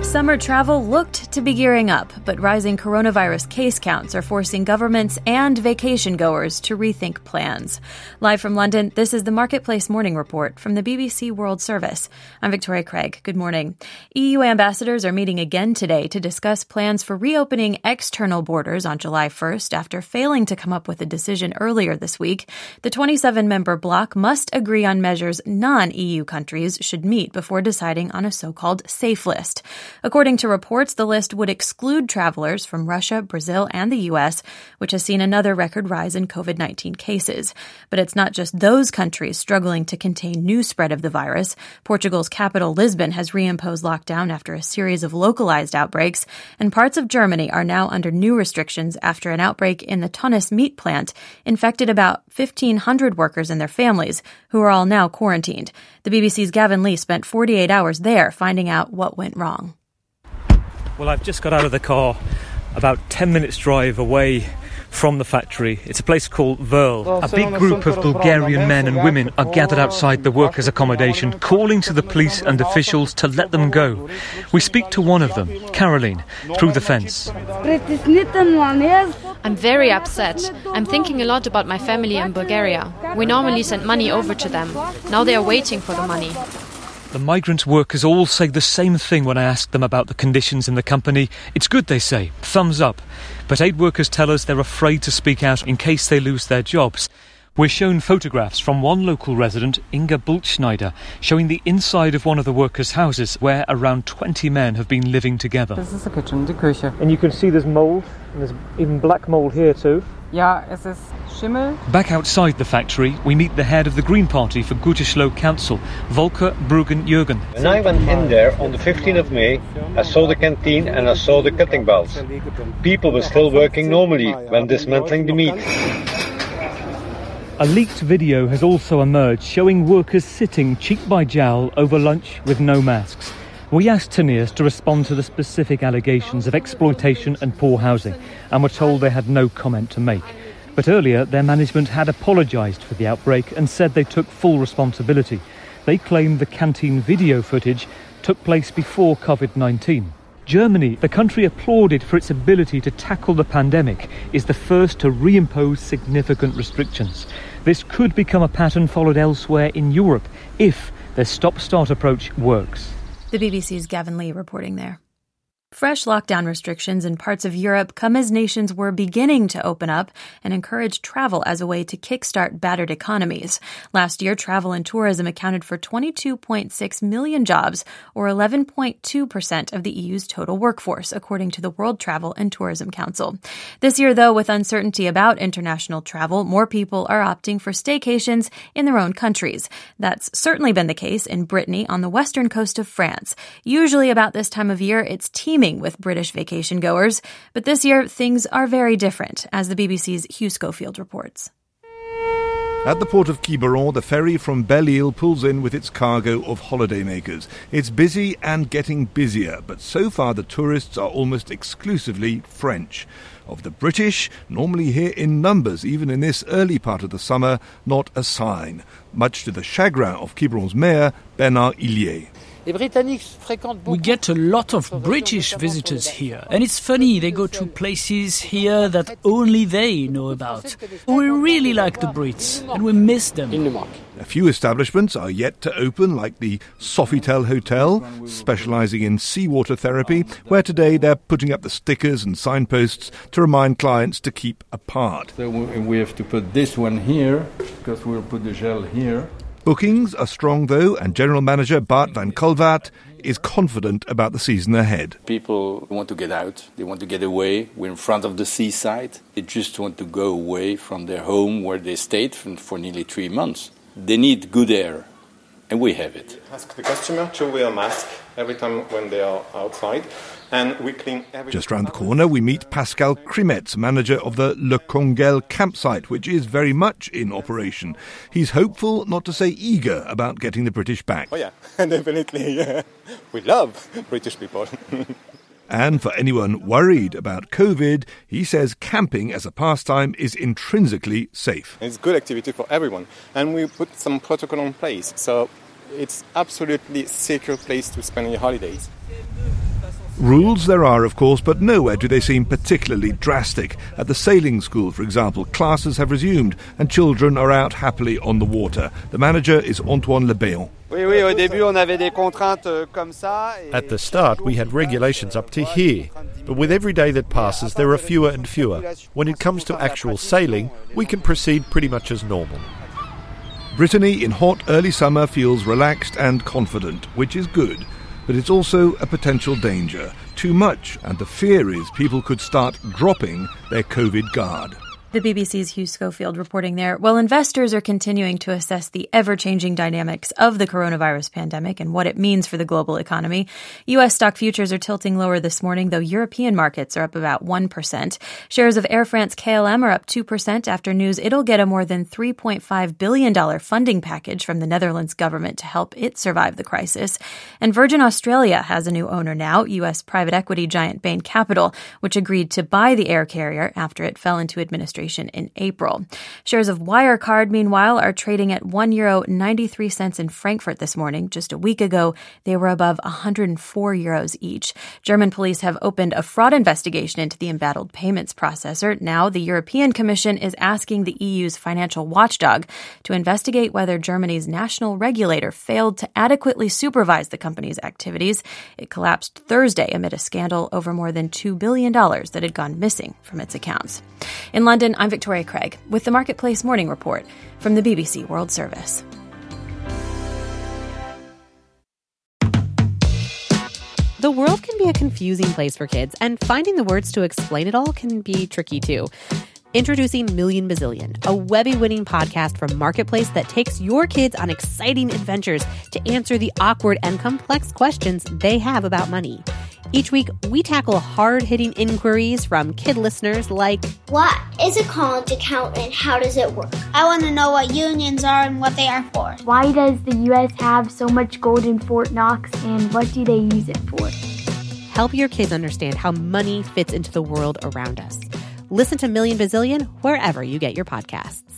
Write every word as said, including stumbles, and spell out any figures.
Summer travel looked to be gearing up, but rising coronavirus case counts are forcing governments and vacation goers to rethink plans. Live from London, this is the Marketplace Morning Report from the B B C World Service. I'm Victoria Craig. Good morning. E U ambassadors are meeting again today to discuss plans for reopening external borders on July first after failing to come up with a decision earlier this week. The twenty-seven member bloc must agree on measures non-E U countries should meet before deciding on a so-called safe list. According to reports, the list would exclude travelers from Russia, Brazil, and the U S, which has seen another record rise in covid nineteen cases. But it's not just those countries struggling to contain new spread of the virus. Portugal's capital, Lisbon, has reimposed lockdown after a series of localized outbreaks, and parts of Germany are now under new restrictions after an outbreak in the Tönnies meat plant infected about fifteen hundred workers and their families, who are all now quarantined. The B B C's Gavin Lee spent forty-eight hours there finding out what went wrong. Well, I've just got out of the car about ten minutes drive away from the factory. It's a place called Verl. A big group of Bulgarian men and women are gathered outside the workers' accommodation, calling to the police and officials to let them go. We speak to one of them, Caroline, through the fence. I'm very upset. I'm thinking a lot about my family in Bulgaria. We normally send money over to them. Now they are waiting for the money. The migrant workers all say the same thing when I ask them about the conditions in the company. It's good, they say. Thumbs up. But aid workers tell us they're afraid to speak out in case they lose their jobs. We're shown photographs from one local resident, Inga Bultschneider, showing the inside of one of the workers' houses where around twenty men have been living together. This is the kitchen, the Küche. And you can see there's mould, and there's even black mould here too. Ja, es ist Schimmel. Back outside the factory, we meet the head of the Green Party for Gütersloh Council, Volker Bruggen-Jürgen. When I went in there on the fifteenth of May, I saw the canteen and I saw the cutting belts. People were still working normally when dismantling the meat. A leaked video has also emerged showing workers sitting cheek by jowl over lunch with no masks. We asked Tönnies to respond to the specific allegations of exploitation and poor housing, and were told they had no comment to make. But earlier, their management had apologised for the outbreak and said they took full responsibility. They claimed the canteen video footage took place before covid nineteen. Germany, the country applauded for its ability to tackle the pandemic, is the first to reimpose significant restrictions. This could become a pattern followed elsewhere in Europe if their stop-start approach works. The B B C's Gavin Lee reporting there. Fresh lockdown restrictions in parts of Europe come as nations were beginning to open up and encourage travel as a way to kickstart battered economies. Last year, travel and tourism accounted for twenty-two point six million jobs, or eleven point two percent of the E U's total workforce, according to the World Travel and Tourism Council. This year, though, with uncertainty about international travel, more people are opting for staycations in their own countries. That's certainly been the case in Brittany on the western coast of France. Usually about this time of year, it's teeming with British vacation goers, but this year things are very different, as the B B C's Hugh Schofield reports. At the port of Quiberon, the ferry from Belle-Île pulls in with its cargo of holidaymakers. It's busy and getting busier, but so far the tourists are almost exclusively French. Of the British, normally here in numbers, even in this early part of the summer, not a sign, much to the chagrin of Quiberon's mayor, Bernard Hillier. We get a lot of British visitors here, and it's funny, they go to places here that only they know about. We really like the Brits, and we miss them. A few establishments are yet to open, like the Sofitel Hotel, specialising in seawater therapy, where today they're putting up the stickers and signposts to remind clients to keep apart. So we have to put this one here, because we'll put the gel here. Bookings are strong, though, and General Manager Bart van Kolvat is confident about the season ahead. People want to get out. They want to get away. We're in front of the seaside. They just want to go away from their home where they stayed for, for nearly three months. They need good air, and we have it. Ask the customer to wear a mask every time when they are outside. And we clean every Just round the corner, we meet Pascal Crimet, manager of the Le Congel campsite, which is very much in operation. He's hopeful, not to say eager, about getting the British back. Oh yeah, definitely. Yeah. We love British people. And for anyone worried about COVID, he says camping as a pastime is intrinsically safe. It's good activity for everyone. And we put some protocol in place. So it's absolutely secure place to spend your holidays. Rules there are, of course, but nowhere do they seem particularly drastic. At the sailing school, for example, classes have resumed and children are out happily on the water. The manager is Antoine Lebéon. At the start, we had regulations up to here, but with every day that passes, there are fewer and fewer. When it comes to actual sailing, we can proceed pretty much as normal. Brittany in hot early summer feels relaxed and confident, which is good. But it's also a potential danger. Too much, and the fear is people could start dropping their COVID guard. The B B C's Hugh Schofield reporting there. While investors are continuing to assess the ever-changing dynamics of the coronavirus pandemic and what it means for the global economy, U S stock futures are tilting lower this morning, though European markets are up about one percent. Shares of Air France-K L M are up two percent after news it'll get a more than three point five billion dollars funding package from the Netherlands government to help it survive the crisis. And Virgin Australia has a new owner now, U S private equity giant Bain Capital, which agreed to buy the air carrier after it fell into administration in April. Shares of Wirecard, meanwhile, are trading at one euro ninety-three cents in Frankfurt this morning. Just a week ago, they were above one hundred four euros each. German police have opened a fraud investigation into the embattled payments processor. Now, the European Commission is asking the E U's financial watchdog to investigate whether Germany's national regulator failed to adequately supervise the company's activities. It collapsed Thursday amid a scandal over more than two billion dollars that had gone missing from its accounts. In London, I'm Victoria Craig with the Marketplace Morning Report from the B B C World Service. The world can be a confusing place for kids, and finding the words to explain it all can be tricky too. Introducing Million Bazillion, a Webby-winning podcast from Marketplace that takes your kids on exciting adventures to answer the awkward and complex questions they have about money. Each week, we tackle hard-hitting inquiries from kid listeners like, what is a college account and how does it work? I want to know what unions are and what they are for. Why does the U S have so much gold in Fort Knox and what do they use it for? Help your kids understand how money fits into the world around us. Listen to Million Bazillion wherever you get your podcasts.